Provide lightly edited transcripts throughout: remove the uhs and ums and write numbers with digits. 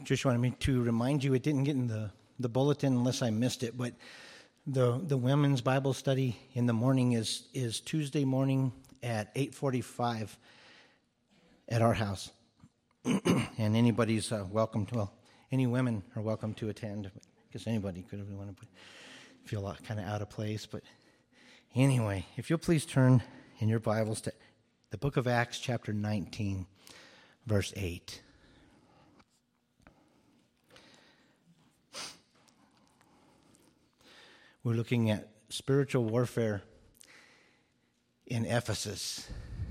Just wanted me to remind you, it didn't get in the bulletin unless I missed it, but the women's Bible study in the morning is Tuesday morning at 8:45 at our house. And anybody's welcome to, any women are welcome to attend. I guess anybody could want to feel kind of out of place. But anyway, if you'll please turn in your Bibles to the book of Acts, chapter 19, verse 8. We're looking at spiritual warfare in Ephesus.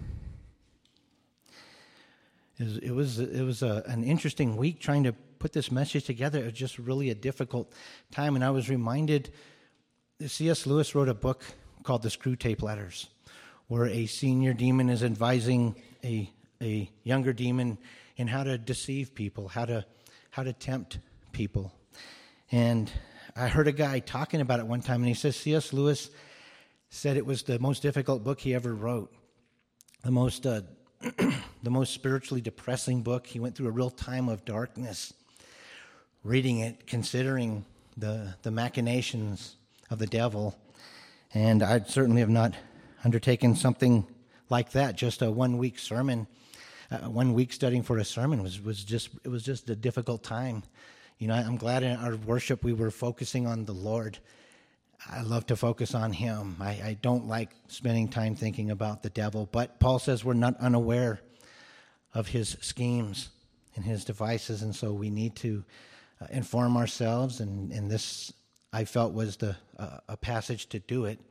It was an interesting week trying to put this message together. It was just really a difficult time, and I was reminded C.S. Lewis wrote a book called The Screwtape Letters, where a senior demon is advising a younger demon in how to deceive people, how to tempt people. And I heard a guy talking about it one time, and he says C.S. Lewis said it was the most difficult book he ever wrote, the most spiritually depressing book. He went through a real time of darkness reading it, considering the machinations of the devil. And I certainly have not undertaken something like that. Just a 1 week sermon, 1 week studying for a sermon was just a difficult time. You know, I'm glad in our worship we were focusing on the Lord. I love to focus on Him. I don't like spending time thinking about the devil. But Paul says we're not unaware of his schemes and his devices, and so we need to inform ourselves. And this, I felt, was a passage to do it.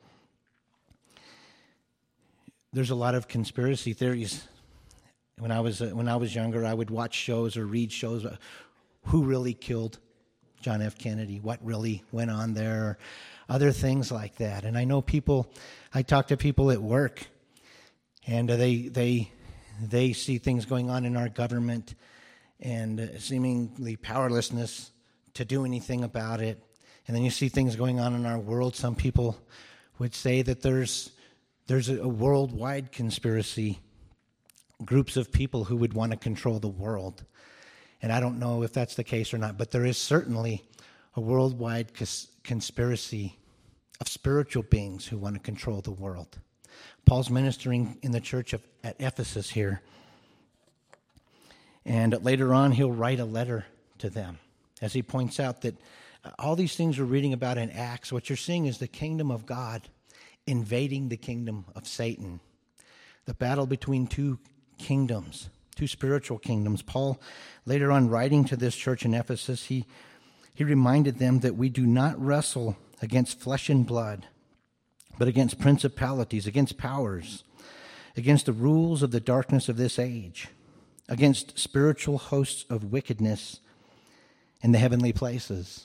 There's a lot of conspiracy theories. When I was younger, I would watch shows or read shows. Who really killed John F. Kennedy? What really went on there? Other things like that. And I know I talk to people at work, and they see things going on in our government and seemingly powerlessness to do anything about it. And then you see things going on in our world. Some people would say that there's a worldwide conspiracy, groups of people who would want to control the world. And I don't know if that's the case or not, but there is certainly a worldwide conspiracy of spiritual beings who want to control the world. Paul's ministering in the church at Ephesus here. And later on, he'll write a letter to them as he points out that all these things we're reading about in Acts, what you're seeing is the kingdom of God invading the kingdom of Satan. The battle between two kingdoms. Two spiritual kingdoms. Paul, later on writing to this church in Ephesus, he reminded them that we do not wrestle against flesh and blood, but against principalities, against powers, against the rules of the darkness of this age, against spiritual hosts of wickedness in the heavenly places.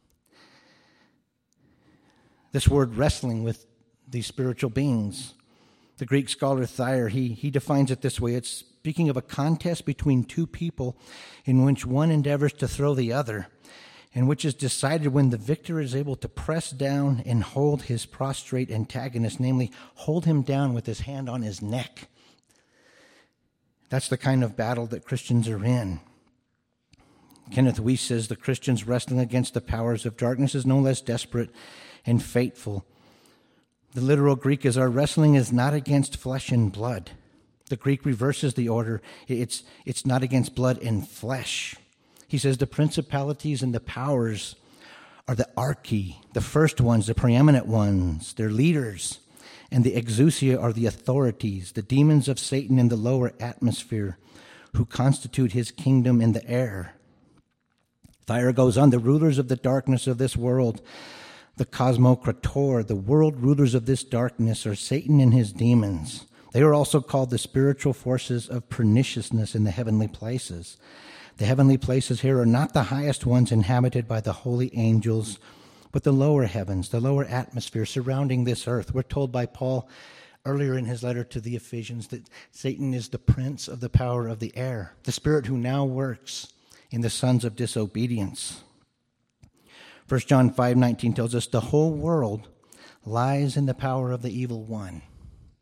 This word wrestling with these spiritual beings, the Greek scholar Thayer, he defines it this way. It's speaking of a contest between two people in which one endeavors to throw the other, and which is decided when the victor is able to press down and hold his prostrate antagonist, namely, hold him down with his hand on his neck. That's the kind of battle that Christians are in. Kenneth Weiss says the Christians wrestling against the powers of darkness is no less desperate and fateful. The literal Greek is, our wrestling is not against flesh and blood. The Greek reverses the order. It's not against blood and flesh. He says the principalities and the powers are the archi, the first ones, the preeminent ones. They're leaders. And the exousia are the authorities, the demons of Satan in the lower atmosphere who constitute his kingdom in the air. Thayer goes on, the rulers of the darkness of this world, the cosmokrator, the world rulers of this darkness are Satan and his demons. They are also called the spiritual forces of perniciousness in the heavenly places. The heavenly places here are not the highest ones inhabited by the holy angels, but the lower heavens, the lower atmosphere surrounding this earth. We're told by Paul earlier in his letter to the Ephesians that Satan is the prince of the power of the air, the spirit who now works in the sons of disobedience. 1 John 5:19 tells us the whole world lies in the power of the evil one.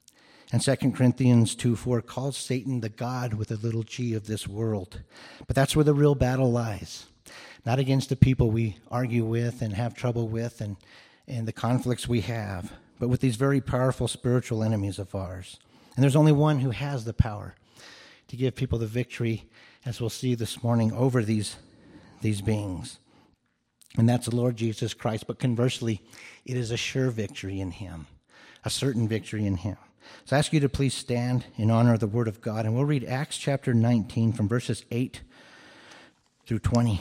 And 2 Corinthians 2:4 calls Satan the God with a little g of this world. But that's where the real battle lies. Not against the people we argue with and have trouble with and the conflicts we have, but with these very powerful spiritual enemies of ours. And there's only one who has the power to give people the victory, as we'll see this morning, over these beings. And that's the Lord Jesus Christ. But conversely, it is a sure victory in him, a certain victory in him. So I ask you to please stand in honor of the Word of God, and we'll read Acts chapter 19 from verses 8 through 20.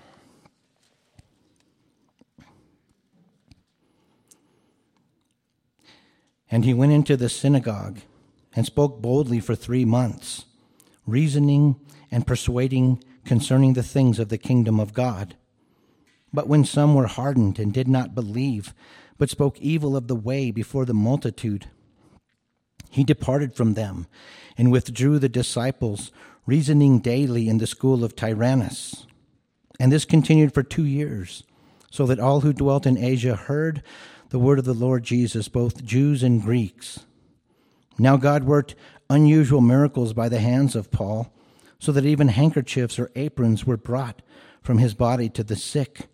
And he went into the synagogue and spoke boldly for 3 months, reasoning and persuading concerning the things of the kingdom of God. But when some were hardened and did not believe, but spoke evil of the way before the multitude, he departed from them and withdrew the disciples, reasoning daily in the school of Tyrannus. And this continued for 2 years, so that all who dwelt in Asia heard the word of the Lord Jesus, both Jews and Greeks. Now God worked unusual miracles by the hands of Paul, so that even handkerchiefs or aprons were brought from his body to the sick.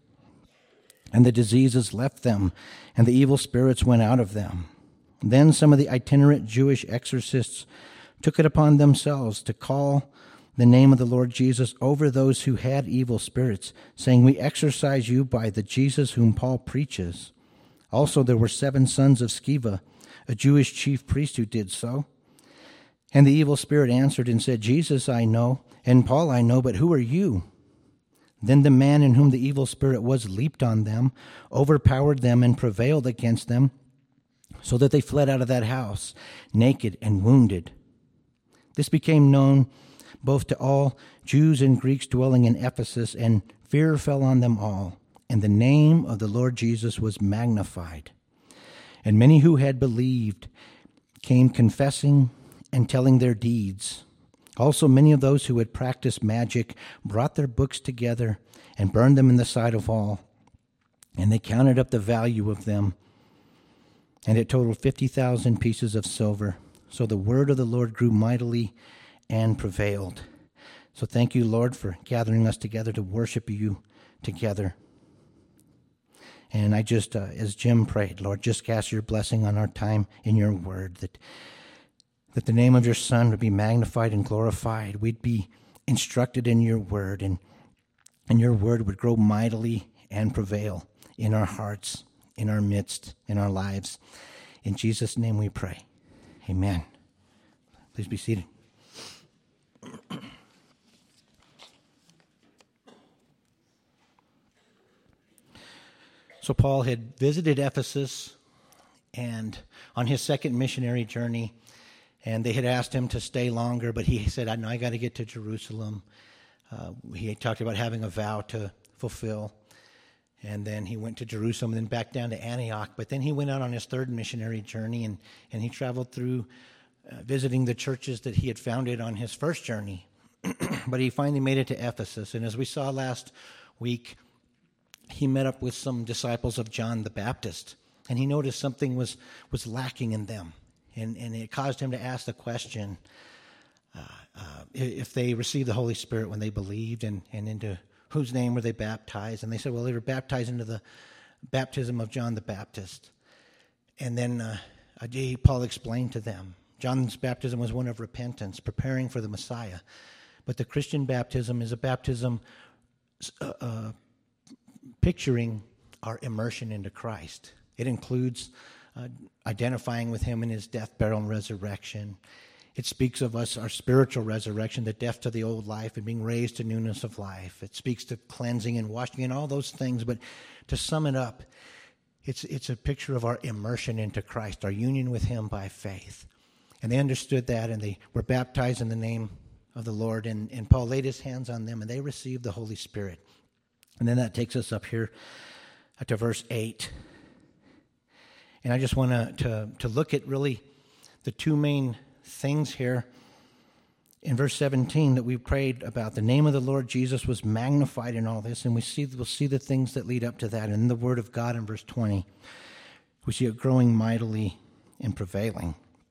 And the diseases left them, and the evil spirits went out of them. Then some of the itinerant Jewish exorcists took it upon themselves to call the name of the Lord Jesus over those who had evil spirits, saying, "We exorcise you by the Jesus whom Paul preaches." Also there were 7 sons of Sceva, a Jewish chief priest, who did so. And the evil spirit answered and said, "Jesus I know, and Paul I know, but who are you?" Then the man in whom the evil spirit was leaped on them, overpowered them, and prevailed against them, so that they fled out of that house, naked and wounded. This became known both to all Jews and Greeks dwelling in Ephesus, and fear fell on them all. And the name of the Lord Jesus was magnified. And many who had believed came confessing and telling their deeds. Also many of those who had practiced magic brought their books together and burned them in the sight of all. And they counted up the value of them, and it totaled 50,000 pieces of silver. So the word of the Lord grew mightily and prevailed. So thank you, Lord, for gathering us together to worship you together. And I just, as Jim prayed, Lord, just cast your blessing on our time in your word, that the name of your Son would be magnified and glorified. We'd be instructed in your word, and your word would grow mightily and prevail in our hearts, in our midst, in our lives. In Jesus' name we pray. Amen. Please be seated. So Paul had visited Ephesus and on his second missionary journey, and they had asked him to stay longer, but he said, I got to get to Jerusalem. He talked about having a vow to fulfill, and then he went to Jerusalem and then back down to Antioch. But then he went out on his third missionary journey, and he traveled through visiting the churches that he had founded on his first journey. But he finally made it to Ephesus, and as we saw last week, he met up with some disciples of John the Baptist, and he noticed something was lacking in them, and it caused him to ask the question if they received the Holy Spirit when they believed, and into whose name were they baptized. And they said, well, they were baptized into the baptism of John the Baptist. And then Paul explained to them, John's baptism was one of repentance, preparing for the Messiah. But the Christian baptism is a baptism picturing our immersion into Christ. It includes identifying with him in his death, burial, and resurrection. It speaks of us, our spiritual resurrection, the death to the old life and being raised to newness of life. It speaks to cleansing and washing and all those things. But to sum it up, it's a picture of our immersion into Christ, our union with him by faith. And they understood that, and they were baptized in the name of the Lord. And Paul laid his hands on them, and they received the Holy Spirit. And then that takes us up here to verse 8. And I just want to look at really the two main things here. In verse 17 that we prayed about, the name of the Lord Jesus was magnified in all this, and we'll see the things that lead up to that. And in the word of God in verse 20, we see it growing mightily and prevailing.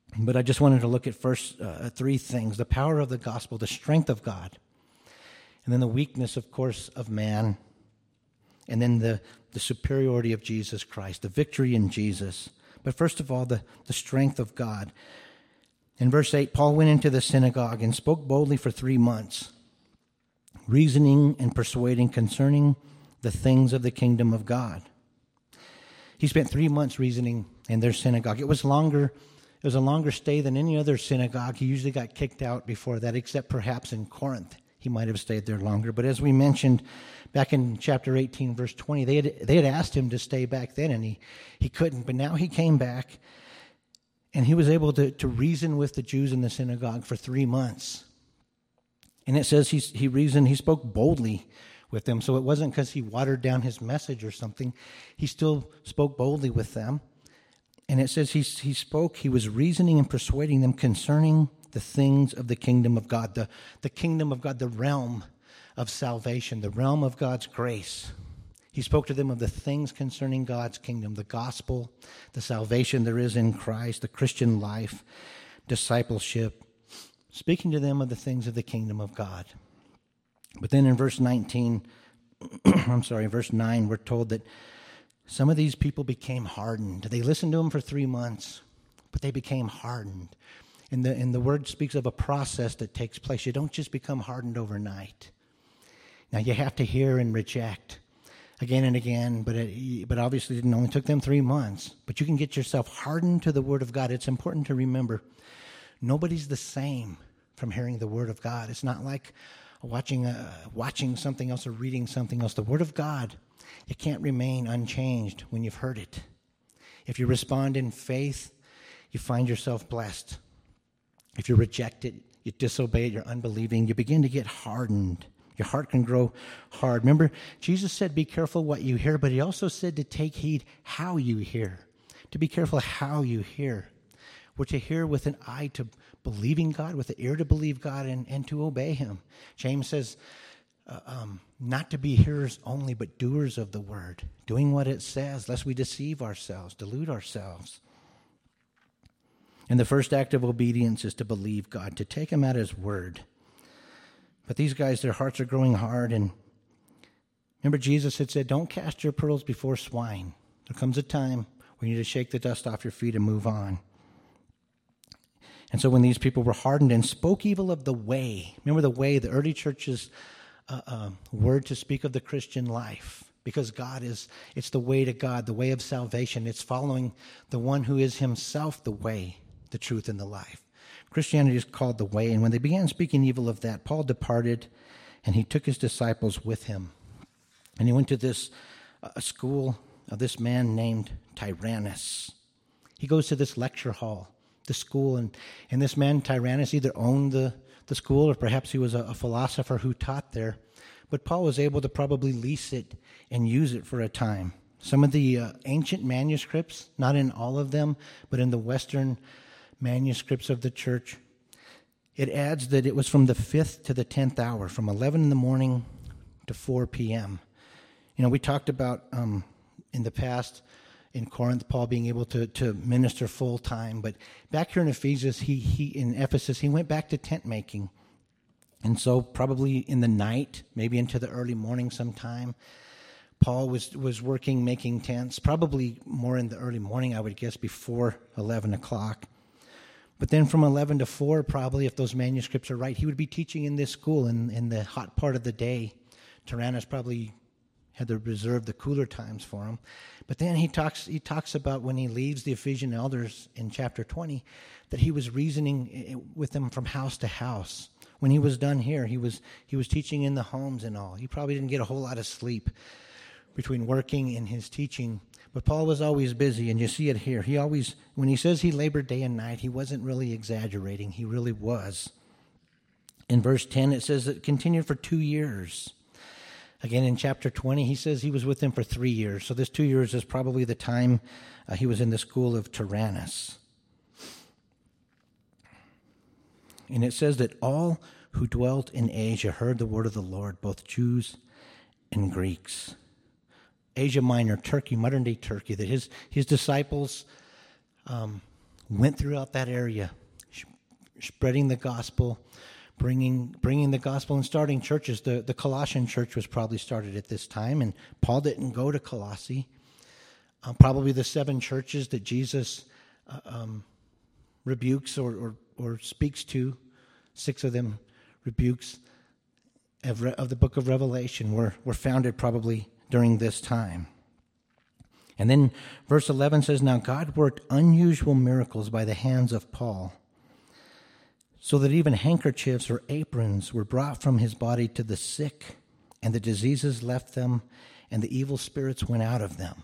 But I just wanted to look at first three things: the power of the gospel, the strength of God, and then the weakness, of course, of man, and then the superiority of Jesus Christ, the victory in Jesus. But first of all, the strength of God. In verse 8, Paul went into the synagogue and spoke boldly for 3 months, reasoning and persuading concerning the things of the kingdom of God. He spent 3 months reasoning in their synagogue. It was a longer stay than any other synagogue. He usually got kicked out before that, except perhaps in Corinth. He might have stayed there longer. But as we mentioned back in chapter 18, verse 20, they had asked him to stay back then, and he couldn't. But now he came back, and he was able to reason with the Jews in the synagogue for 3 months. And it says he spoke boldly with them. So it wasn't because he watered down his message or something. He still spoke boldly with them. And it says he was reasoning and persuading them concerning the things of the kingdom of God, the kingdom of God, the realm of salvation, the realm of God's grace. He spoke to them of the things concerning God's kingdom, the gospel, the salvation there is in Christ, the Christian life, discipleship, speaking to them of the things of the kingdom of God. But then in verse 19, verse 9, we're told that some of these people became hardened. They listened to him for 3 months, but they became hardened. And the word speaks of a process that takes place. You don't just become hardened overnight. Now, you have to hear and reject again and again, but obviously it only took them 3 months. But you can get yourself hardened to the word of God. It's important to remember, nobody's the same from hearing the word of God. It's not like watching something else or reading something else. The word of God, it can't remain unchanged when you've heard it. If you respond in faith, you find yourself blessed. If you reject it, you disobey it, you're unbelieving, you begin to get hardened. Your heart can grow hard. Remember, Jesus said, be careful what you hear, but he also said to take heed how you hear. To be careful how you hear. We're to hear with an eye to believing God, with an ear to believe God, and to obey him. James says, not to be hearers only, but doers of the word, doing what it says, lest we deceive ourselves, delude ourselves. And the first act of obedience is to believe God, to take him at his word. But these guys, their hearts are growing hard. And remember, Jesus had said, don't cast your pearls before swine. There comes a time when you need to shake the dust off your feet and move on. And so when these people were hardened and spoke evil of the way, remember the way, the early church's word to speak of the Christian life. Because it's the way to God, the way of salvation. It's following the one who is himself the way, the truth, and the life. Christianity is called the way, and when they began speaking evil of that, Paul departed, and he took his disciples with him. And he went to this school of this man named Tyrannus. He goes to this lecture hall, the school, and this man, Tyrannus, either owned the school, or perhaps he was a philosopher who taught there. But Paul was able to probably lease it and use it for a time. Some of the ancient manuscripts, not in all of them, but in the Western manuscripts of the church, it adds that it was from the 5th to the 10th hour, from 11 in the morning to 4 p.m. You know, we talked about in the past in Corinth, Paul being able to minister full time, but back here in Ephesus, in Ephesus, he went back to tent making. And so probably in the night, maybe into the early morning sometime, Paul was working, making tents, probably more in the early morning, I would guess, before 11 o'clock. But then from 11 to 4, probably, if those manuscripts are right, he would be teaching in this school in the hot part of the day. Tyrannus probably had to reserve the cooler times for him. But then he talks about when he leaves the Ephesian elders in chapter 20, that he was reasoning with them from house to house. When he was done here, he was teaching in the homes and all. He probably didn't get a whole lot of sleep between working and his teaching. But Paul was always busy, and you see it here. When he says he labored day and night, he wasn't really exaggerating. He really was. In verse 10, it says it continued for 2 years. Again, in chapter 20, he says he was with them for 3 years. So this 2 years is probably the time he was in the school of Tyrannus. And it says that all who dwelt in Asia heard the word of the Lord, both Jews and Greeks. Asia Minor, Turkey, modern-day Turkey, that his disciples went throughout that area, spreading the gospel, bringing the gospel and starting churches. The Colossian church was probably started at this time, and Paul didn't go to Colossae. Probably the 7 churches that Jesus rebukes or speaks to, 6 of them rebukes of the book of Revelation were founded probably during this time. And then verse 11 says, "Now God worked unusual miracles by the hands of Paul, so that even handkerchiefs or aprons were brought from his body to the sick, and the diseases left them, and the evil spirits went out of them."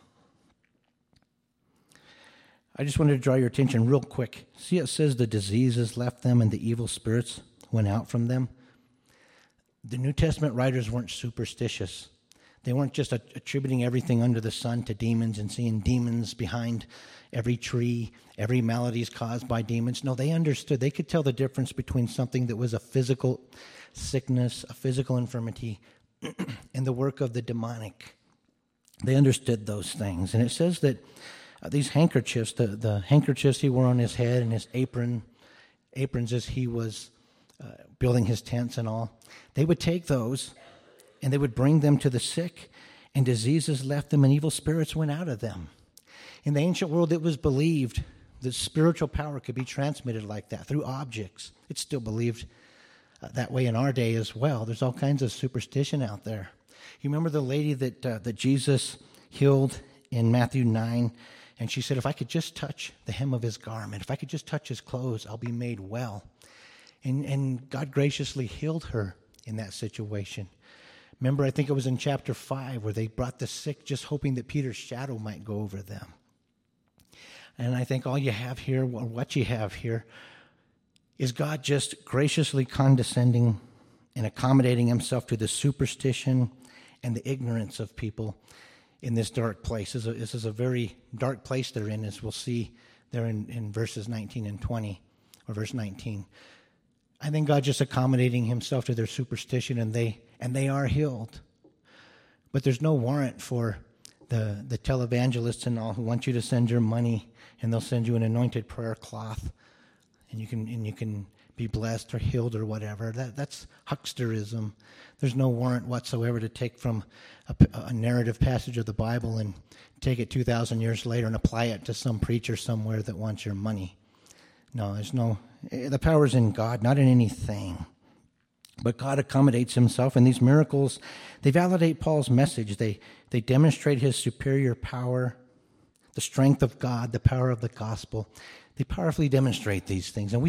I just wanted to draw your attention real quick. See, it says the diseases left them and the evil spirits went out from them. The New Testament writers weren't superstitious. They weren't just attributing everything under the sun to demons and seeing demons behind every tree, every malady is caused by demons. No, they understood. They could tell the difference between something that was a physical sickness, a physical infirmity, and the work of the demonic. They understood those things. And it says that these handkerchiefs, the handkerchiefs he wore on his head and his aprons as he was building his tents and all, they would take those and they would bring them to the sick, and diseases left them and evil spirits went out of them. In the ancient world, it was believed that spiritual power could be transmitted like that through objects. It's still believed that way in our day as well. There's all kinds of superstition out there. You remember the lady that Jesus healed in Matthew 9, and she said, "If I could just touch the hem of his garment, if I could just touch his clothes, I'll be made well." And God graciously healed her in that situation. Remember, I think it was in chapter 5 where they brought the sick just hoping that Peter's shadow might go over them. And I think all you have here, or what you have here, is God just graciously condescending and accommodating himself to the superstition and the ignorance of people in this dark place. This is a very dark place they're in, as we'll see there in verses 19 and 20, or verse 19. I think God just accommodating himself to their superstition, and they are healed. But there's no warrant for the televangelists and all who want you to send your money, and they'll send you an anointed prayer cloth, and you can be blessed or healed or whatever. That's hucksterism. There's no warrant whatsoever to take from a narrative passage of the Bible and take it 2,000 years later and apply it to some preacher somewhere that wants your money. No, the power's in God, not in anything. But God accommodates himself, and these miracles, they validate Paul's message. They demonstrate his superior power, the strength of God, the power of the gospel. They powerfully demonstrate these things. And we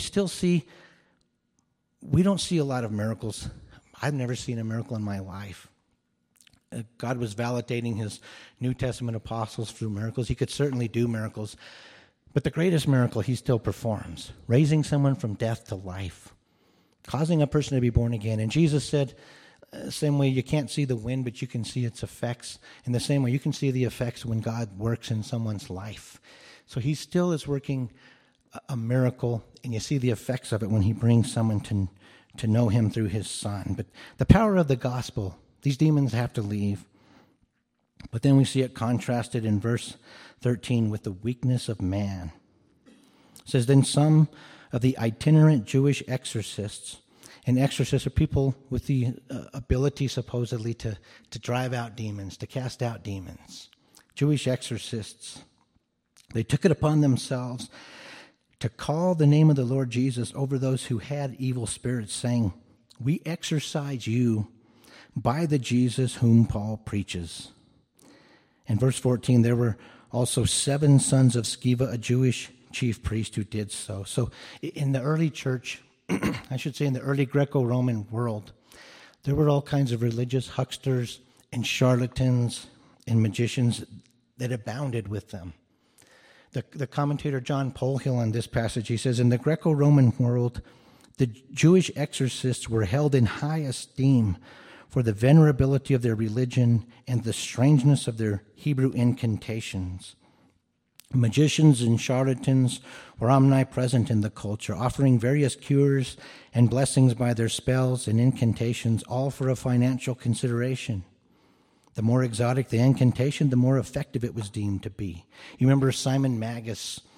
don't see a lot of miracles. I've never seen a miracle in my life. God was validating his New Testament apostles through miracles. He could certainly do miracles. But the greatest miracle he still performs, raising someone from death to life, causing a person to be born again. And Jesus said, same way you can't see the wind, but you can see its effects. In the same way, you can see the effects when God works in someone's life. So he still is working a miracle, and you see the effects of it when he brings someone to know him through his Son. But the power of the gospel, these demons have to leave. But then we see it contrasted in verse 13 with the weakness of man. It says, "Then some of the itinerant Jewish exorcists," and exorcists are people with the ability supposedly to drive out demons, to cast out demons. Jewish exorcists, they took it upon themselves to call the name of the Lord Jesus over those who had evil spirits, saying, "We exorcise you by the Jesus whom Paul preaches." In verse 14, there were also 7 sons of Sceva, a Jewish chief priest, who did so. So in the early church, I should say in the early Greco-Roman world, there were all kinds of religious hucksters and charlatans and magicians that abounded with them. The commentator John Polhill on this passage, he says, in the Greco-Roman world, the Jewish exorcists were held in high esteem for the venerability of their religion and the strangeness of their Hebrew incantations. Magicians and charlatans were omnipresent in the culture, offering various cures and blessings by their spells and incantations, all for a financial consideration. The more exotic the incantation, the more effective it was deemed to be. You remember Simon Magus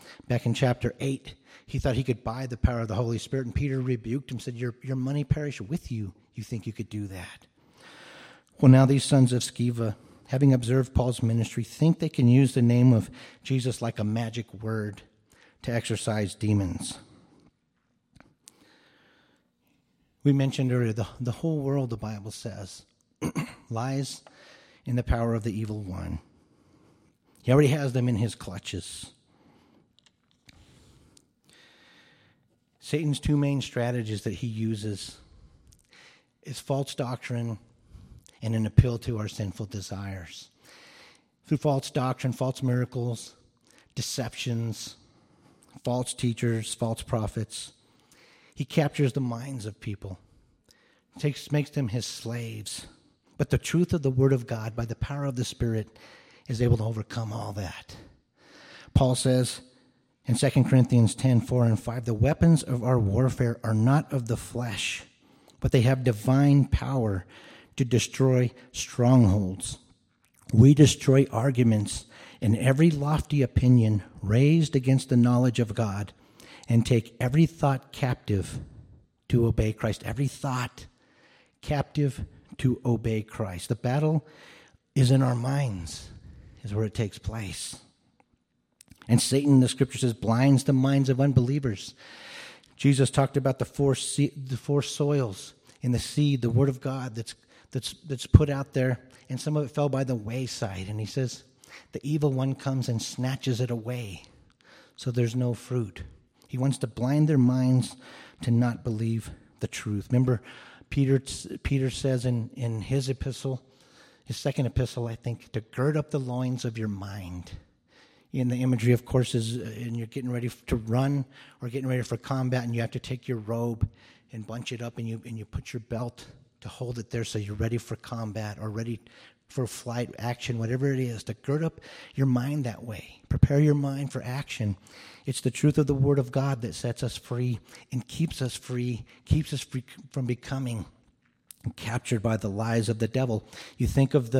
back in chapter 8. He thought he could buy the power of the Holy Spirit, and Peter rebuked him, said, your money perish with you. You think you could do that? Well, now these sons of Sceva, having observed Paul's ministry, think they can use the name of Jesus like a magic word to exorcise demons. We mentioned earlier, the whole world, the Bible says, lies in the power of the evil one. He already has them in his clutches. Satan's two main strategies that he uses is false doctrine and an appeal to our sinful desires. Through false doctrine, false miracles, deceptions, false teachers, false prophets, he captures the minds of people, makes them his slaves. But the truth of the Word of God, by the power of the Spirit, is able to overcome all that. Paul says in 2 Corinthians 10, 4 and 5, the weapons of our warfare are not of the flesh, but they have divine power to destroy strongholds. We destroy arguments and every lofty opinion raised against the knowledge of God, and take every thought captive to obey Christ. Every thought captive to obey Christ. The battle is in our minds, is where it takes place. And Satan, the scripture says, blinds the minds of unbelievers. Jesus talked about the four soils in the seed, the word of God that's put out there, and some of it fell by the wayside. And he says, the evil one comes and snatches it away, so there's no fruit. He wants to blind their minds to not believe the truth. Remember, Peter says in his epistle, his second epistle, I think, to gird up the loins of your mind. In the imagery, of course, is and you're getting ready to run or getting ready for combat, and you have to take your robe and bunch it up, and you put your belt to hold it there so you're ready for combat or ready for flight, action, whatever it is, to gird up your mind that way. Prepare your mind for action. It's the truth of the Word of God that sets us free and keeps us free from becoming captured by the lies of the devil. You think of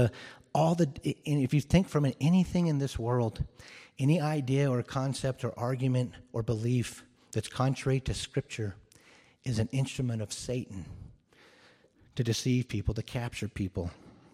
if you think from anything in this world, any idea or concept or argument or belief that's contrary to Scripture is an instrument of Satan to deceive people, to capture people.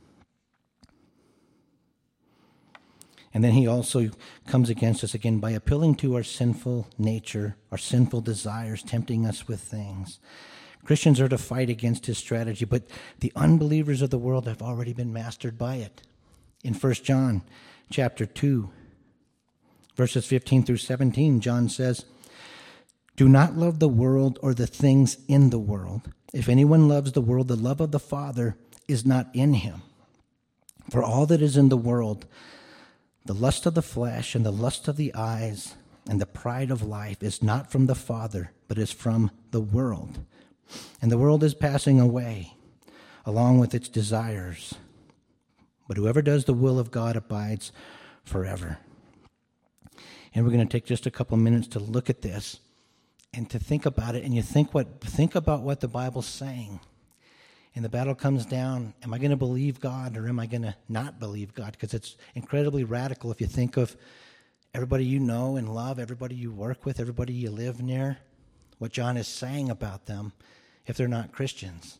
And then he also comes against us again by appealing to our sinful nature, our sinful desires, tempting us with things. Christians are to fight against his strategy, but the unbelievers of the world have already been mastered by it. In 1 John chapter 2, verses 15 through 17, John says, do not love the world or the things in the world. If anyone loves the world, the love of the Father is not in him. For all that is in the world, the lust of the flesh and the lust of the eyes and the pride of life is not from the Father, but is from the world. And the world is passing away, along with its desires. But whoever does the will of God abides forever. And we're going to take just a couple minutes to look at this and to think about it. And you think about what the Bible's saying. And the battle comes down, am I going to believe God or am I going to not believe God? Because it's incredibly radical if you think of everybody you know and love, everybody you work with, everybody you live near, what John is saying about them if they're not Christians.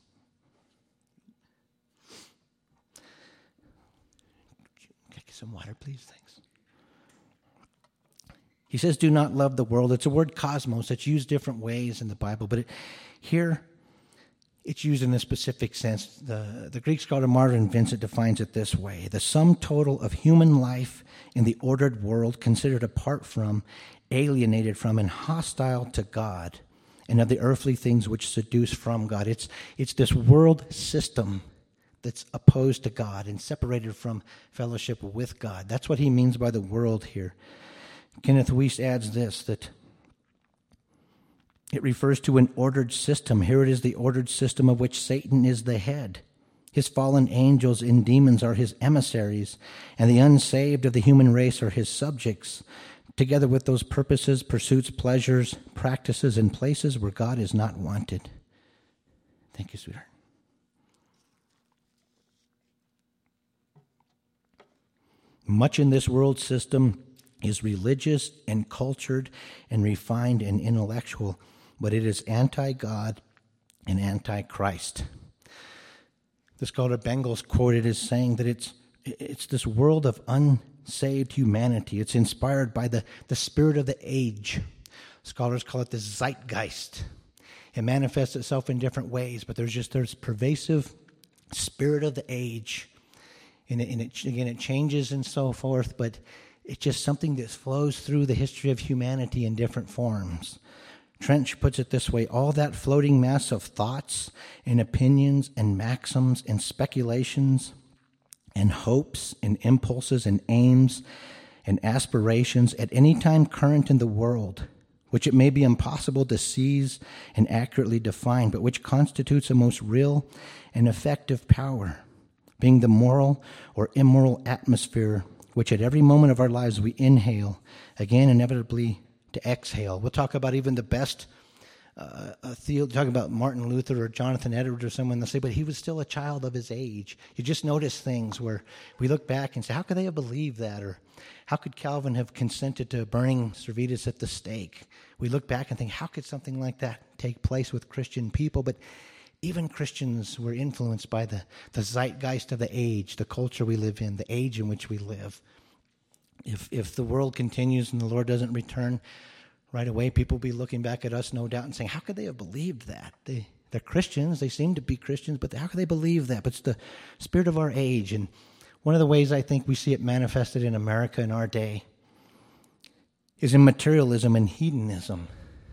Get some water, please. Thanks. He says, do not love the world. It's a word cosmos. It's used different ways in the Bible, but here it's used in a specific sense. The Greek scholar Martin Vincent defines it this way: the sum total of human life in the ordered world, considered apart from, alienated from, and hostile to God, and of the earthly things which seduce from God. It's this world system that's opposed to God and separated from fellowship with God. That's what he means by the world here. Kenneth Wuest adds this, that it refers to an ordered system. Here it is, the ordered system of which Satan is the head. His fallen angels and demons are his emissaries, and the unsaved of the human race are his subjects, together with those purposes, pursuits, pleasures, practices, and places where God is not wanted. Thank you, sweetheart. Much in this world system is religious and cultured and refined and intellectual, but it is anti-God and anti-Christ. The scholar Bengals quoted as saying that it's this world of unsaved humanity. It's inspired by the spirit of the age. Scholars call it the zeitgeist. It manifests itself in different ways, but there's pervasive spirit of the age. And it changes and so forth, but it's just something that flows through the history of humanity in different forms. Trench puts it this way: all that floating mass of thoughts and opinions and maxims and speculations and hopes and impulses and aims and aspirations at any time current in the world, which it may be impossible to seize and accurately define, but which constitutes a most real and effective power, being the moral or immoral atmosphere which at every moment of our lives we inhale, again inevitably to exhale. We'll talk about even the best talk about Martin Luther or Jonathan Edwards or someone, they'll say, but he was still a child of his age. You just notice things where we look back and say, how could they have believed that? Or how could Calvin have consented to burning Servetus at the stake? We look back and think, how could something like that take place with Christian people? But even Christians were influenced by the zeitgeist of the age, the culture we live in, the age in which we live. If the world continues and the Lord doesn't return right away, people will be looking back at us, no doubt, and saying, how could they have believed that? They're Christians. They seem to be Christians, but how could they believe that? But it's the spirit of our age. And one of the ways I think we see it manifested in America in our day is in materialism and hedonism.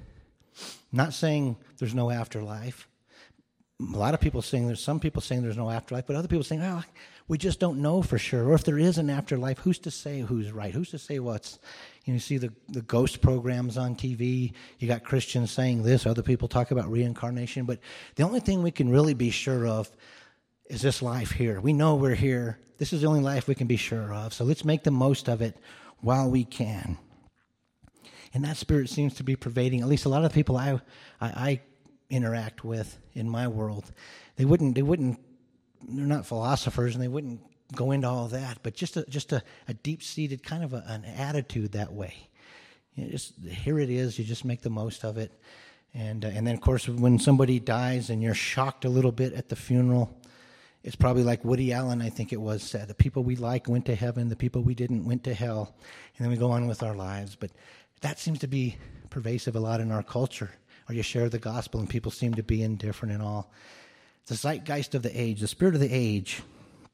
Not saying there's no afterlife. A lot of people saying some people saying there's no afterlife, but other people saying, oh, we just don't know for sure. Or if there is an afterlife, who's to say who's right? Who's to say what's, you see the ghost programs on TV. You got Christians saying this, other people talk about reincarnation. But the only thing we can really be sure of is this life here. We know we're here. This is the only life we can be sure of. So let's make the most of it while we can. And that spirit seems to be pervading, at least a lot of the people I interact with in my world. They're not philosophers, and they wouldn't go into all that, but just a deep-seated kind of an attitude that way. Here it is, you just make the most of it. And then, of course, when somebody dies and you're shocked a little bit at the funeral, it's probably like Woody Allen, I think it was, said, the people we like went to heaven, the people we didn't went to hell, and then we go on with our lives. But that seems to be pervasive a lot in our culture. Or you share the gospel and people seem to be indifferent and all. The zeitgeist of the age, the spirit of the age.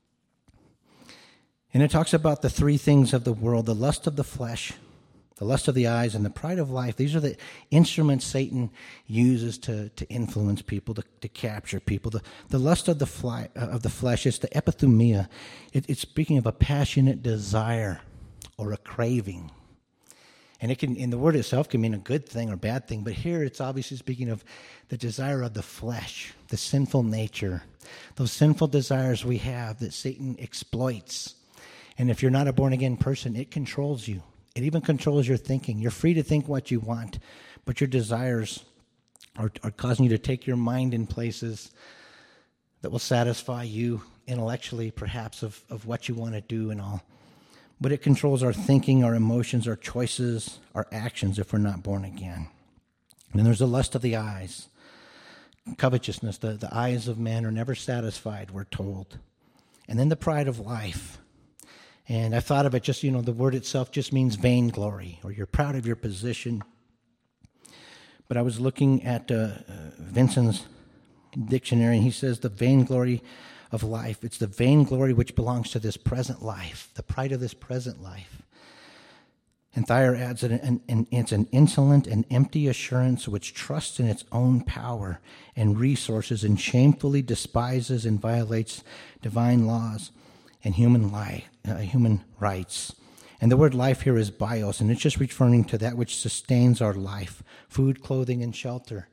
And it talks about the three things of the world: the lust of the flesh, the lust of the eyes, and the pride of life. These are the instruments Satan uses to influence people, to capture people. The lust of the flesh is the epithumia. It's speaking of a passionate desire or a craving. And it can, in the word itself, can mean a good thing or bad thing, but here it's obviously speaking of the desire of the flesh, the sinful nature, those sinful desires we have that Satan exploits. And if you're not a born-again person, it controls you. It even controls your thinking. You're free to think what you want, but your desires are causing you to take your mind in places that will satisfy you intellectually, perhaps, of what you want to do and all. But it controls our thinking, our emotions, our choices, our actions if we're not born again. And then there's the lust of the eyes, covetousness. The eyes of man are never satisfied, we're told. And then the pride of life. And I thought of it just, the word itself just means vainglory, or you're proud of your position. But I was looking at Vincent's dictionary, and he says the vainglory of life. It's the vainglory which belongs to this present life, the pride of this present life. And Thayer adds that it's an insolent and empty assurance which trusts in its own power and resources and shamefully despises and violates divine laws and human rights. And the word life here is bios, and it's just referring to that which sustains our life: food, clothing, and shelter.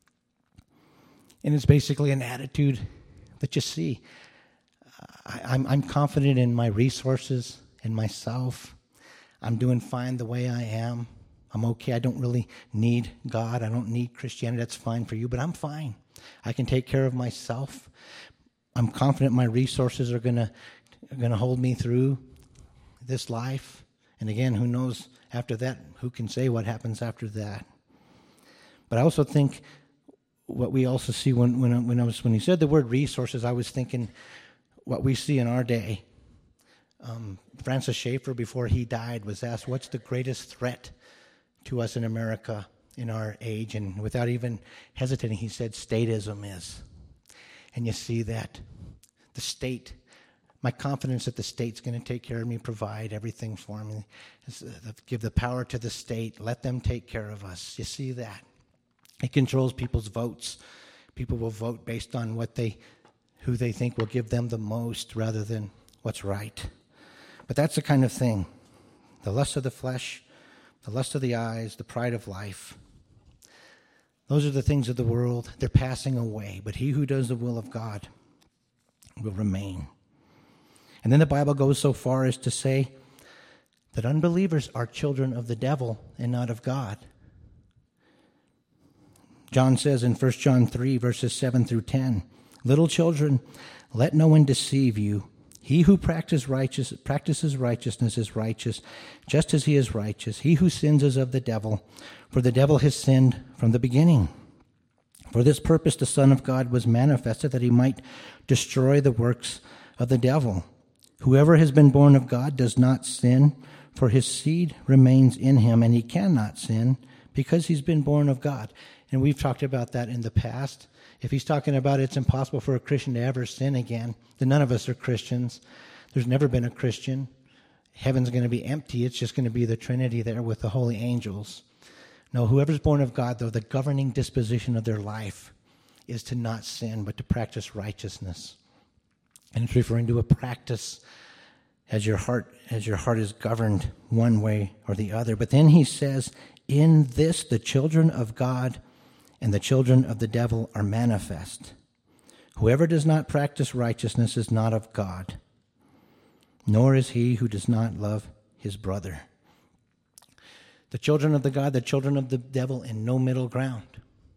And it's basically an attitude that you see. I'm confident in my resources and myself. I'm doing fine the way I am. I'm okay. I don't really need God. I don't need Christianity. That's fine for you, but I'm fine. I can take care of myself. I'm confident my resources are gonna hold me through this life And again, who knows after that? Who can say what happens after that? But I also think what we also see when he said the word resources, I was thinking what we see in our day. Francis Schaeffer, before he died, was asked, what's the greatest threat to us in America in our age? And without even hesitating, he said statism is. And you see that. The state, my confidence that the state's going to take care of me, provide everything for me, give the power to the state, let them take care of us. You see that. It controls people's votes. People will vote based on who they think will give them the most rather than what's right. But that's the kind of thing. The lust of the flesh, the lust of the eyes, the pride of life. Those are the things of the world. They're passing away. But he who does the will of God will remain. And then the Bible goes so far as to say that unbelievers are children of the devil and not of God. John says in 1 John 3, verses 7 through 10, little children, let no one deceive you. He who practices righteousness is righteous, just as he is righteous. He who sins is of the devil, for the devil has sinned from the beginning. For this purpose the Son of God was manifested, that he might destroy the works of the devil. Whoever has been born of God does not sin, for his seed remains in him, and he cannot sin because he's been born of God. And we've talked about that in the past. If he's talking about it's impossible for a Christian to ever sin again, then none of us are Christians. There's never been a Christian. Heaven's going to be empty. It's just going to be the Trinity there with the holy angels. No, whoever's born of God, though, the governing disposition of their life is to not sin, but to practice righteousness. And it's referring to a practice as your heart is governed one way or the other. But then he says, in this the children of God and the children of the devil are manifest. Whoever does not practice righteousness is not of God, nor is he who does not love his brother. The children of the God, the children of the devil, and no middle ground.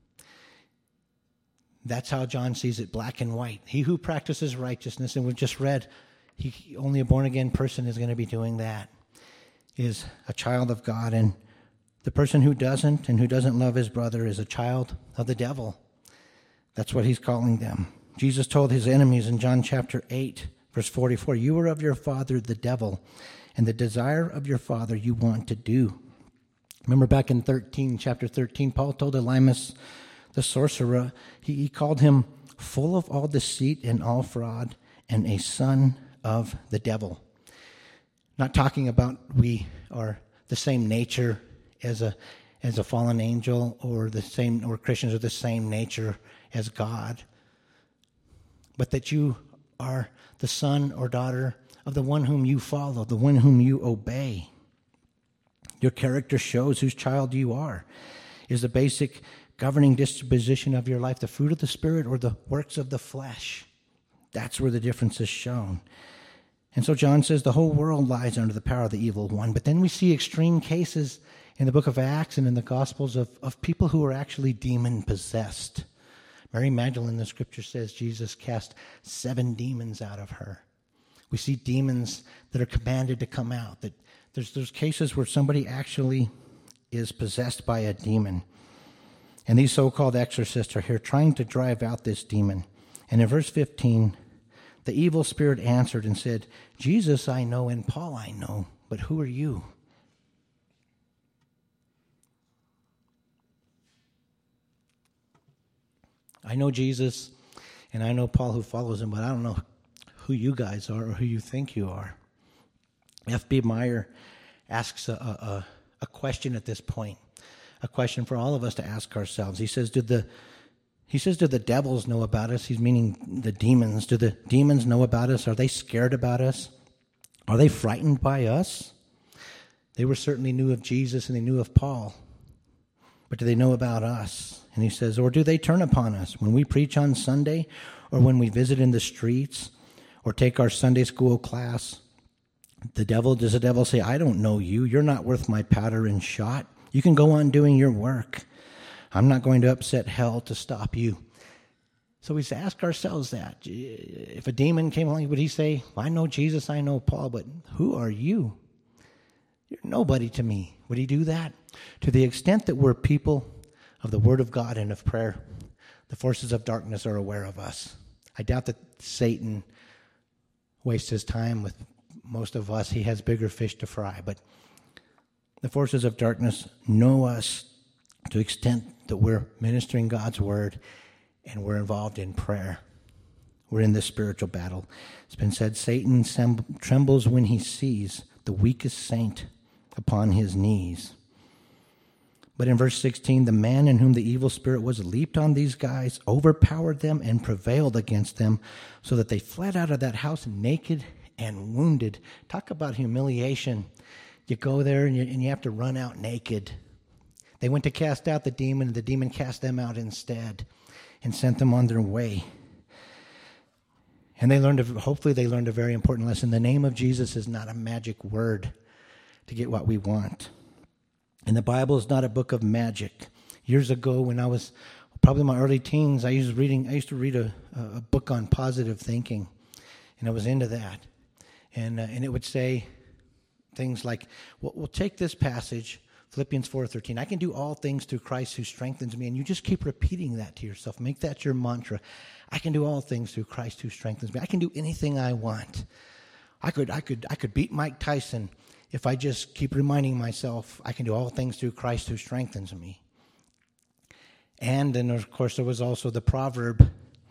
That's how John sees it, black and white. He who practices righteousness, and we've just read, only a born-again person is going to be doing that, is a child of God. And the person who doesn't and who doesn't love his brother is a child of the devil. That's what he's calling them. Jesus told his enemies in John chapter 8, verse 44, you are of your father, the devil, and the desire of your father you want to do. Remember back in chapter 13, Paul told Elymas, the sorcerer, he called him full of all deceit and all fraud and a son of the devil. Not talking about we are the same nature as a fallen angel or Christians are the same nature as God, but that you are the son or daughter of the one whom you follow, the one whom you obey. Your character shows whose child you are, is the basic governing disposition of your life, the fruit of the Spirit or the works of the flesh. That's where the difference is shown. And so John says the whole world lies under the power of the evil one. But then we see extreme cases in the book of Acts and in the Gospels of people who are actually demon-possessed. Mary Magdalene, the scripture says, Jesus cast 7 demons out of her. We see demons that are commanded to come out. That there's cases where somebody actually is possessed by a demon. And these so-called exorcists are here trying to drive out this demon. And in verse 15, the evil spirit answered and said, Jesus I know and Paul I know, but who are you? I know Jesus and I know Paul who follows him, but I don't know who you guys are or who you think you are. F.B. Meyer asks a question at this point, a question for all of us to ask ourselves. He says, do the devils know about us? He's meaning the demons. Do the demons know about us? Are they scared about us? Are they frightened by us? They were certainly knew of Jesus and they knew of Paul. But do they know about us? And he says, or do they turn upon us when we preach on Sunday or when we visit in the streets or take our Sunday school class? Does the devil say, I don't know you. You're not worth my powder and shot. You can go on doing your work. I'm not going to upset hell to stop you. So we ask ourselves that. If a demon came along, would he say, I know Jesus, I know Paul, but who are you? You're nobody to me. Would he do that? To the extent that we're people of the Word of God and of prayer, the forces of darkness are aware of us. I doubt that Satan wastes his time with most of us. He has bigger fish to fry. But the forces of darkness know us to the extent that we're ministering God's Word and we're involved in prayer. We're in this spiritual battle. It's been said, Satan trembles when he sees the weakest saint upon his knees. But in verse 16, the man in whom the evil spirit was leaped on these guys, overpowered them, and prevailed against them, so that they fled out of that house naked and wounded. Talk about humiliation. You go there and you have to run out naked. They went to cast out the demon, and the demon cast them out instead and sent them on their way. And hopefully they learned a very important lesson. The name of Jesus is not a magic word to get what we want. And the Bible is not a book of magic. Years ago, when I was probably in my early teens, I used to read a book on positive thinking, and I was into that. And it would say things like, well, we'll take this passage, Philippians 4:13. I can do all things through Christ who strengthens me. And you just keep repeating that to yourself. Make that your mantra. I can do all things through Christ who strengthens me. I can do anything I want. I could beat Mike Tyson if I just keep reminding myself I can do all things through Christ who strengthens me. And then, of course, there was also the Proverbs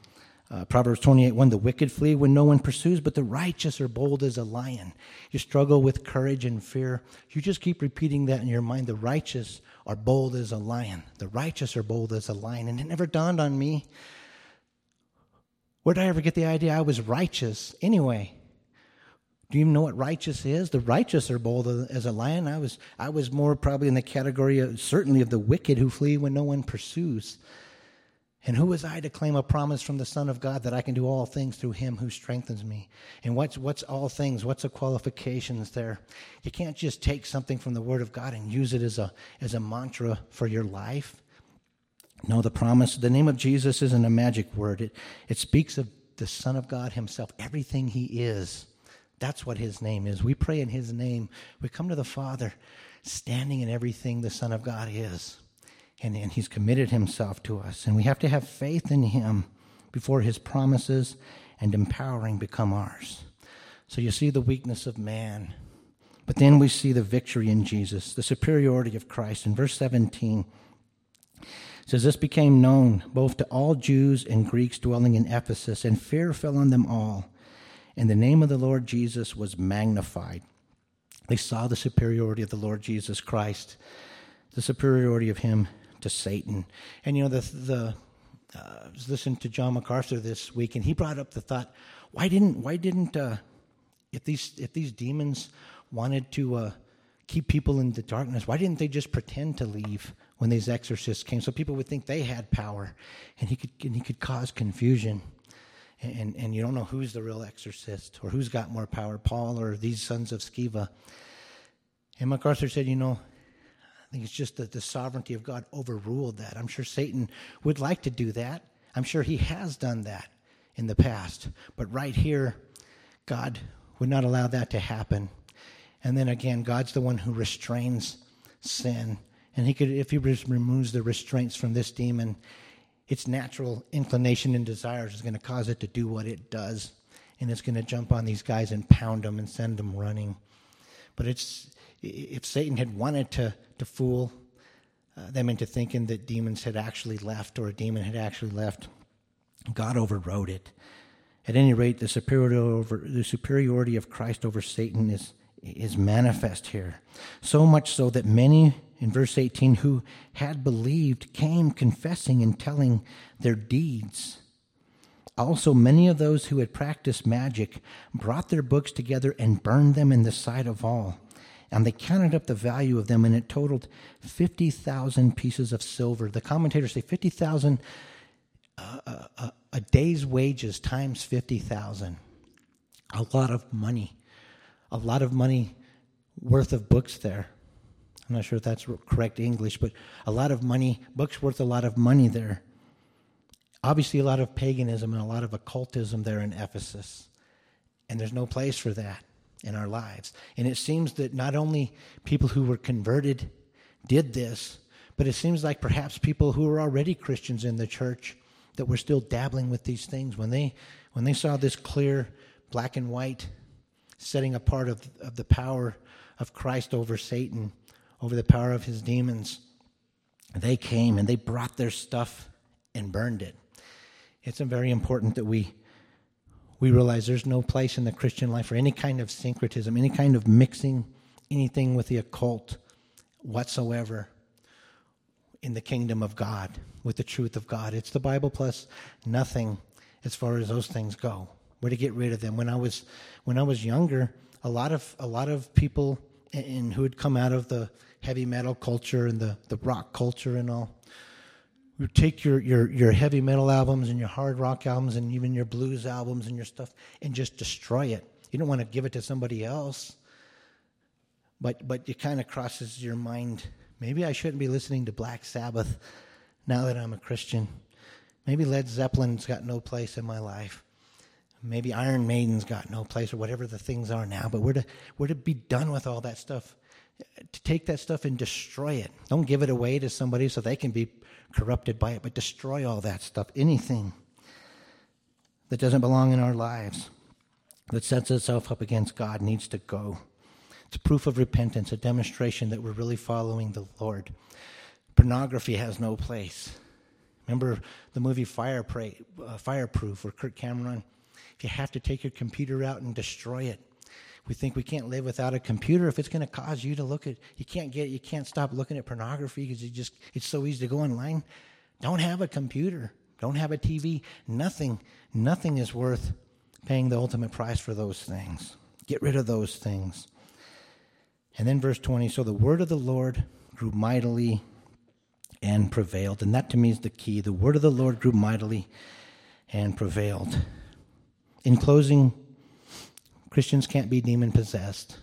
28:1, the wicked flee when no one pursues, but the righteous are bold as a lion. You struggle with courage and fear. You just keep repeating that in your mind. The righteous are bold as a lion. The righteous are bold as a lion. And it never dawned on me, where did I ever get the idea I was righteous anyway? Do you even know what righteous is? The righteous are bold as a lion. I was more probably in the category certainly of the wicked who flee when no one pursues. And who was I to claim a promise from the Son of God that I can do all things through him who strengthens me? And what's all things? What's the qualifications there? You can't just take something from the Word of God and use it as a mantra for your life. No, the promise, the name of Jesus isn't a magic word. It speaks of the Son of God himself, everything he is. That's what his name is. We pray in his name. We come to the Father standing in everything the Son of God is. And he's committed himself to us. And we have to have faith in him before his promises and empowering become ours. So you see the weakness of man. But then we see the victory in Jesus, the superiority of Christ. In verse 17, it says, this became known both to all Jews and Greeks dwelling in Ephesus, and fear fell on them all. And the name of the Lord Jesus was magnified. They saw the superiority of the Lord Jesus Christ, the superiority of him to Satan. And I was listening to John MacArthur this week, and he brought up the thought, why didn't if these demons wanted to keep people in the darkness, why didn't they just pretend to leave when these exorcists came, so people would think they had power, and he could cause confusion, and you don't know who's the real exorcist or who's got more power, Paul or these sons of Sceva. And MacArthur said, I think it's just that the sovereignty of God overruled that. I'm sure Satan would like to do that. I'm sure he has done that in the past. But right here, God would not allow that to happen. And then again, God's the one who restrains sin. And if he removes the restraints from this demon, its natural inclination and desires is going to cause it to do what it does. And it's going to jump on these guys and pound them and send them running. But if Satan had wanted to fool them into thinking that demons had actually left or a demon had actually left, God overrode it. At any rate, the superiority of Christ over Satan is manifest here. So much so that many, in verse 18, who had believed came confessing and telling their deeds. Also, many of those who had practiced magic brought their books together and burned them in the sight of all. And they counted up the value of them, and it totaled 50,000 pieces of silver. The commentators say 50,000, a day's wages times 50,000. A lot of money. A lot of money worth of books there. I'm not sure if that's correct English, but a lot of money, books worth a lot of money there. Obviously a lot of paganism and a lot of occultism there in Ephesus. And there's no place for that. in our lives. And it seems that not only people who were converted did this, but it seems like perhaps people who were already Christians in the church that were still dabbling with these things, when they saw this clear black and white setting apart of the power of Christ over Satan, over the power of his demons, they came and they brought their stuff and burned it. It's very important that we realize there's no place in the Christian life for any kind of syncretism, any kind of mixing anything with the occult whatsoever in the kingdom of God, with the truth of God. It's the Bible plus nothing as far as those things go. We're to get rid of them. When I was younger, a lot of people who had come out of the heavy metal culture and the rock culture and all, would take your heavy metal albums and your hard rock albums and even your blues albums and your stuff and just destroy it. You don't want to give it to somebody else, but it kind of crosses your mind. Maybe I shouldn't be listening to Black Sabbath now that I'm a Christian. Maybe Led Zeppelin's got no place in my life. Maybe Iron Maiden's got no place, or whatever the things are now. But we're to be done with all that stuff. To take that stuff and destroy it. Don't give it away to somebody so they can be corrupted by it, but destroy all that stuff. Anything that doesn't belong in our lives, that sets itself up against God, needs to go. It's proof of repentance, a demonstration that we're really following the Lord. Pornography has no place. Remember the movie Fireproof, where Kirk Cameron, if you have to take your computer out and destroy it. We think we can't live without a computer. If it's going to cause you to look at, you can't stop looking at pornography because it's so easy to go online. Don't have a computer. Don't have a TV. Nothing is worth paying the ultimate price for those things. Get rid of those things. And then verse 20, so the word of the Lord grew mightily and prevailed. And that to me is the key. The word of the Lord grew mightily and prevailed. In closing, Christians can't be demon-possessed.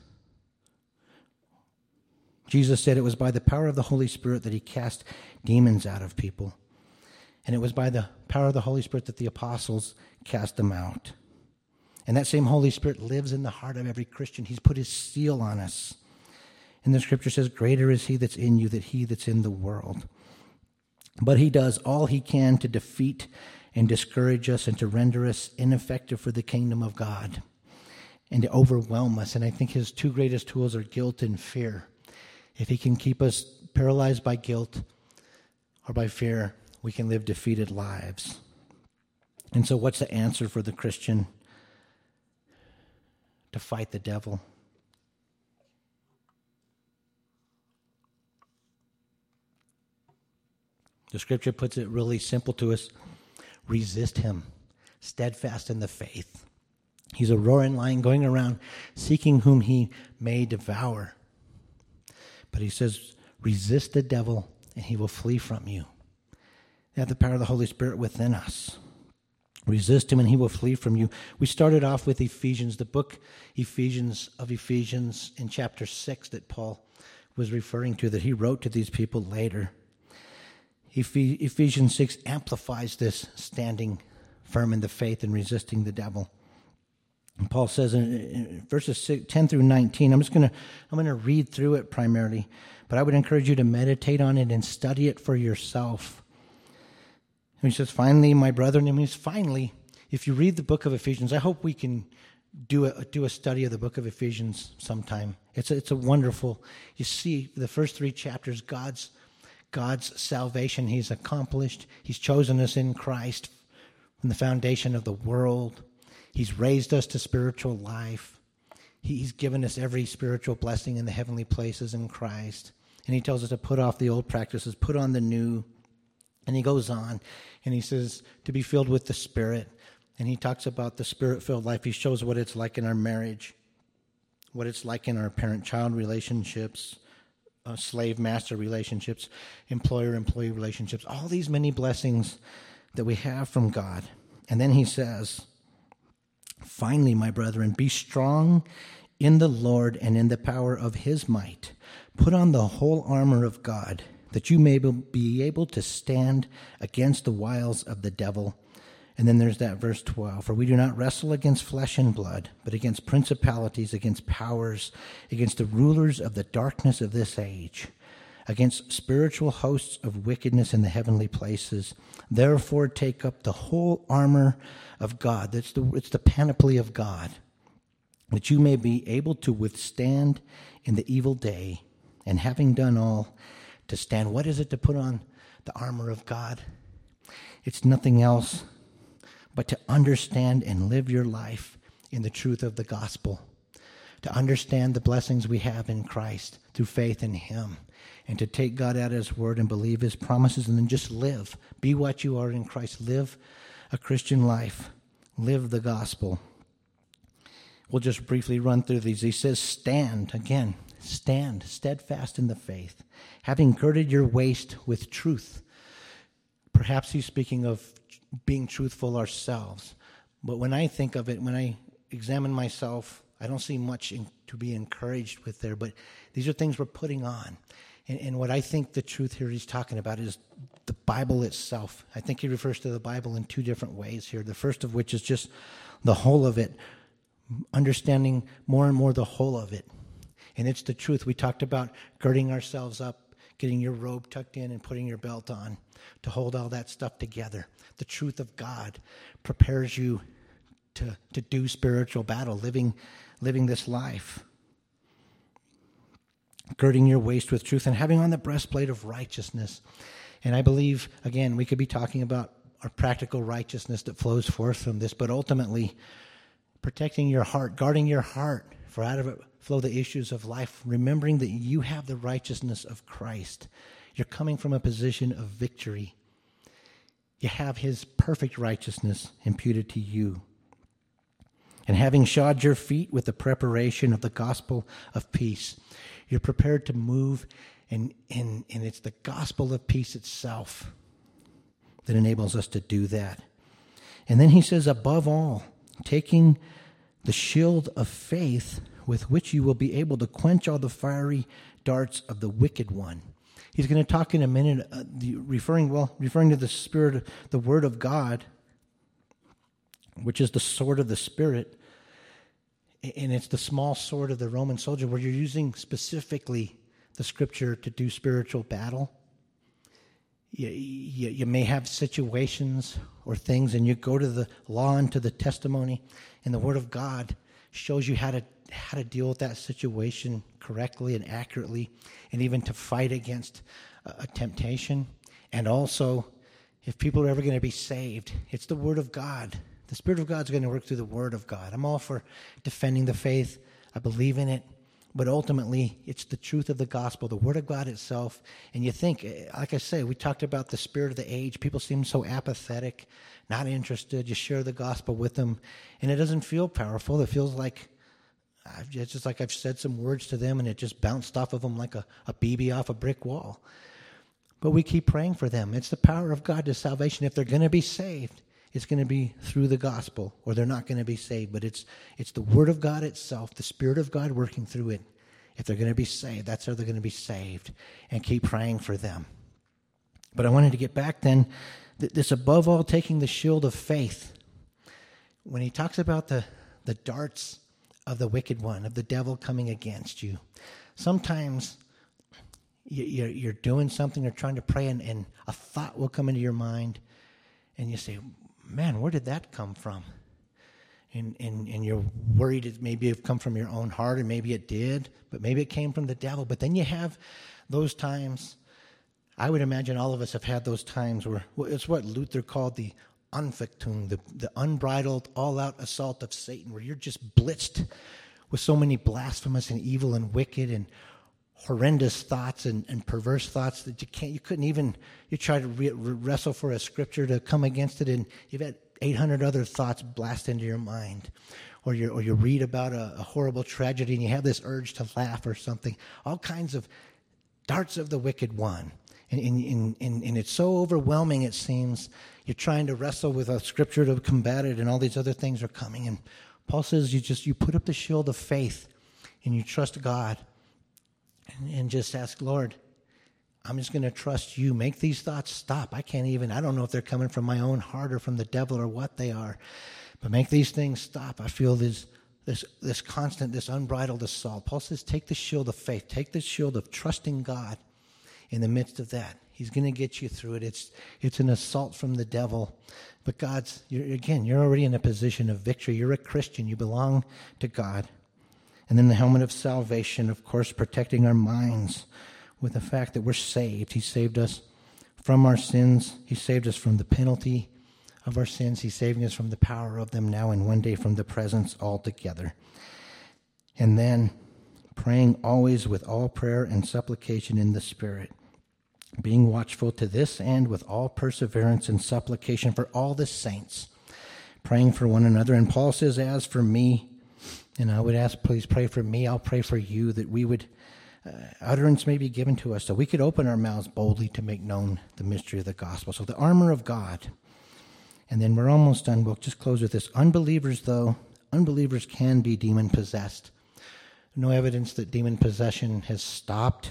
Jesus said it was by the power of the Holy Spirit that he cast demons out of people. And it was by the power of the Holy Spirit that the apostles cast them out. And that same Holy Spirit lives in the heart of every Christian. He's put his seal on us. And the scripture says, greater is he that's in you than he that's in the world. But he does all he can to defeat and discourage us and to render us ineffective for the kingdom of God and to overwhelm us. And I think his two greatest tools are guilt and fear. If he can keep us paralyzed by guilt or by fear, we can live defeated lives. And so what's the answer for the Christian? To fight the devil. The scripture puts it really simple to us. Resist him, steadfast in the faith. He's a roaring lion going around seeking whom he may devour. But he says, resist the devil and he will flee from you. We have the power of the Holy Spirit within us. Resist him and he will flee from you. We started off with Ephesians, the book Ephesians in chapter 6 that Paul was referring to, that he wrote to these people later. Ephesians 6 amplifies this standing firm in the faith and resisting the devil. And Paul says in verses 10 through 19, I'm going to read through it primarily, but I would encourage you to meditate on it and study it for yourself. And he says, finally, my brethren, finally, if you read the book of Ephesians, I hope we can do a study of the book of Ephesians sometime. It's a wonderful, you see the first 3 chapters, God's salvation he's accomplished. He's chosen us in Christ from the foundation of the world. He's raised us to spiritual life. He's given us every spiritual blessing in the heavenly places in Christ. And he tells us to put off the old practices, put on the new. And he goes on and he says to be filled with the Spirit. And he talks about the Spirit-filled life. He shows what it's like in our marriage, what it's like in our parent-child relationships, slave-master relationships, employer-employee relationships, all these many blessings that we have from God. And then he says, finally, my brethren, be strong in the Lord and in the power of his might. Put on the whole armor of God, that you may be able to stand against the wiles of the devil. And then there's that verse 12. For we do not wrestle against flesh and blood, but against principalities, against powers, against the rulers of the darkness of this age, against spiritual hosts of wickedness in the heavenly places. Therefore take up the whole armor of God. It's the panoply of God, that you may be able to withstand in the evil day, and having done all, to stand. What is it to put on the armor of God? It's nothing else but to understand and live your life in the truth of the gospel, to understand the blessings we have in Christ through faith in him, and to take God at his word and believe his promises, and then just live. Be what you are in Christ. Live a Christian life. Live the gospel. We'll just briefly run through these. He says, stand, again, stand steadfast in the faith, having girded your waist with truth. Perhaps he's speaking of being truthful ourselves. But when I think of it, when I examine myself, I don't see much to be encouraged with there. But these are things we're putting on. And what I think the truth here he's talking about is the Bible itself. I think he refers to the Bible in two different ways here. The first of which is just the whole of it, understanding more and more the whole of it. And it's the truth. We talked about girding ourselves up, getting your robe tucked in and putting your belt on to hold all that stuff together. The truth of God prepares you to do spiritual battle, living this life. Girding your waist with truth and having on the breastplate of righteousness. And I believe, again, we could be talking about our practical righteousness that flows forth from this, but ultimately protecting your heart, guarding your heart, for out of it flow the issues of life, remembering that you have the righteousness of Christ. You're coming from a position of victory. You have his perfect righteousness imputed to you. And having shod your feet with the preparation of the gospel of peace, you're prepared to move, and it's the gospel of peace itself that enables us to do that. And then he says, above all, taking the shield of faith with which you will be able to quench all the fiery darts of the wicked one. He's going to talk in a minute, referring to the Spirit, the Word of God, which is the sword of the Spirit. And it's the small sword of the Roman soldier, where you're using specifically the Scripture to do spiritual battle. You may have situations or things, and you go to the law and to the testimony, and the Word of God shows you how to deal with that situation correctly and accurately, and even to fight against a temptation. And also, if people are ever going to be saved, it's the Word of God. The Spirit of God's going to work through the Word of God. I'm all for defending the faith. I believe in it. But ultimately, it's the truth of the gospel, the Word of God itself. And you think, like I say, we talked about the spirit of the age. People seem so apathetic, not interested. You share the gospel with them, and it doesn't feel powerful. It feels like, it's just like I've said some words to them, and it just bounced off of them like a BB off a brick wall. But we keep praying for them. It's the power of God to salvation. If they're going to be saved, it's going to be through the gospel, or they're not going to be saved. But it's the Word of God itself, the Spirit of God working through it. If they're going to be saved, that's how they're going to be saved. And keep praying for them. But I wanted to get back then, this above all taking the shield of faith. When he talks about the darts of the wicked one, of the devil coming against you, sometimes you're doing something or trying to pray, and a thought will come into your mind, and you say, man, where did that come from? And you're worried it maybe have come from your own heart, and maybe it did, but maybe it came from the devil. But then you have those times, I would imagine all of us have had those times where, it's what Luther called the Anfechtung, the unbridled, all-out assault of Satan, where you're just blitzed with so many blasphemous and evil and wicked and horrendous thoughts and perverse thoughts that you try to wrestle for a scripture to come against it, and you've had 800 other thoughts blast into your mind. Or you read about a horrible tragedy and you have this urge to laugh or something. All kinds of darts of the wicked one. And it's so overwhelming, it seems. You're trying to wrestle with a scripture to combat it, and all these other things are coming. And Paul says you put up the shield of faith and you trust God and just ask, Lord, I'm just going to trust you. Make these thoughts stop. I don't know if they're coming from my own heart or from the devil or what they are, but make these things stop. I feel this constant, this unbridled assault. Paul says, take the shield of faith. Take the shield of trusting God in the midst of that. He's going to get you through it. It's an assault from the devil. But you're already in a position of victory. You're a Christian. You belong to God. And then the helmet of salvation, of course, protecting our minds with the fact that we're saved. He saved us from our sins. He saved us from the penalty of our sins. He's saving us from the power of them now and one day from the presence altogether. And then praying always with all prayer and supplication in the Spirit, being watchful to this end with all perseverance and supplication for all the saints, praying for one another. And Paul says, as for me, and I would ask, please pray for me, I'll pray for you, that we would, utterance may be given to us, so we could open our mouths boldly to make known the mystery of the gospel. So the armor of God. And then we're almost done. We'll just close with this. Unbelievers can be demon-possessed. No evidence that demon possession has stopped.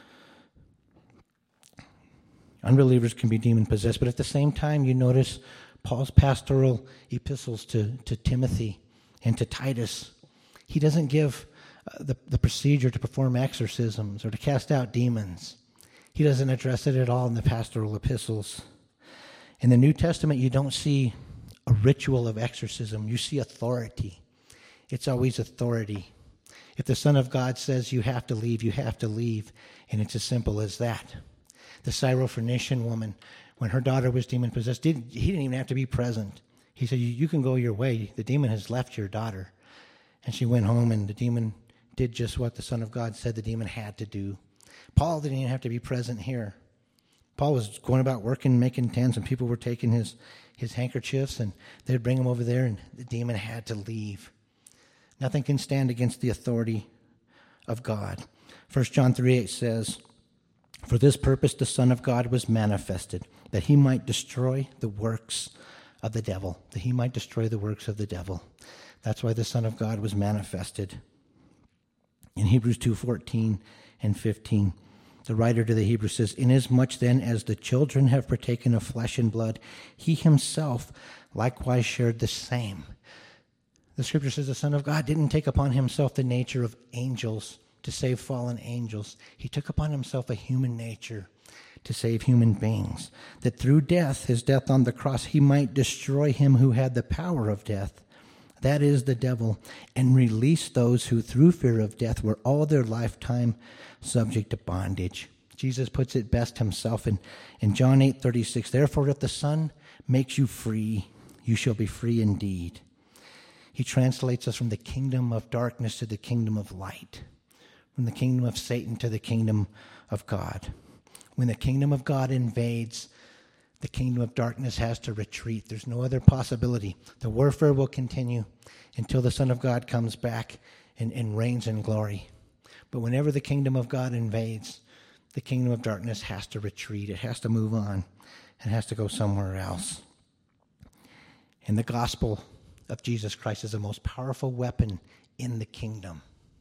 Unbelievers can be demon-possessed, but at the same time, you notice Paul's pastoral epistles to Timothy and to Titus. He doesn't give the procedure to perform exorcisms or to cast out demons. He doesn't address it at all in the pastoral epistles. In the New Testament, you don't see a ritual of exorcism. You see authority. It's always authority. If the Son of God says you have to leave, you have to leave. And it's as simple as that. The Syrophoenician woman, when her daughter was demon-possessed, he didn't even have to be present. He said, you can go your way. The demon has left your daughter. And she went home, and the demon did just what the Son of God said the demon had to do. Paul didn't even have to be present here. Paul was going about working, making tents, and people were taking his handkerchiefs, and they'd bring him over there, and the demon had to leave. Nothing can stand against the authority of God. 1 John 3:8 says, for this purpose the Son of God was manifested, that he might destroy the works of the devil. That he might destroy the works of the devil. That's why the Son of God was manifested. In Hebrews 2:14 and 15, the writer to the Hebrews says, inasmuch then as the children have partaken of flesh and blood, he himself likewise shared the same. The scripture says the Son of God didn't take upon himself the nature of angels to save fallen angels. He took upon himself a human nature to save human beings, that through death, his death on the cross, he might destroy him who had the power of death, that is the devil, and release those who through fear of death were all their lifetime subject to bondage. Jesus puts it best himself in John 8:36, therefore if the Son makes you free, you shall be free indeed. He translates us from the kingdom of darkness to the kingdom of light, from the kingdom of Satan to the kingdom of God. When the kingdom of God invades, the kingdom of darkness has to retreat. There's no other possibility. The warfare will continue until the Son of God comes back and reigns in glory. But whenever the kingdom of God invades, the kingdom of darkness has to retreat. It has to move on. It has to go somewhere else. And the gospel of Jesus Christ is the most powerful weapon in the kingdom.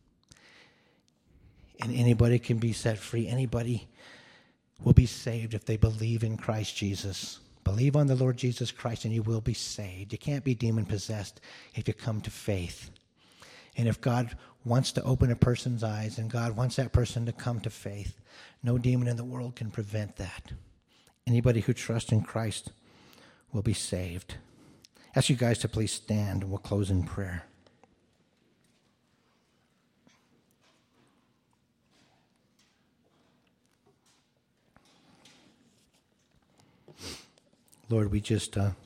And anybody can be set free. Anybody will be saved if they believe in Christ Jesus. Believe on the Lord Jesus Christ and you will be saved. You can't be demon-possessed if you come to faith. And if God wants to open a person's eyes and God wants that person to come to faith, no demon in the world can prevent that. Anybody who trusts in Christ will be saved. I ask you guys to please stand and we'll close in prayer. Lord, we just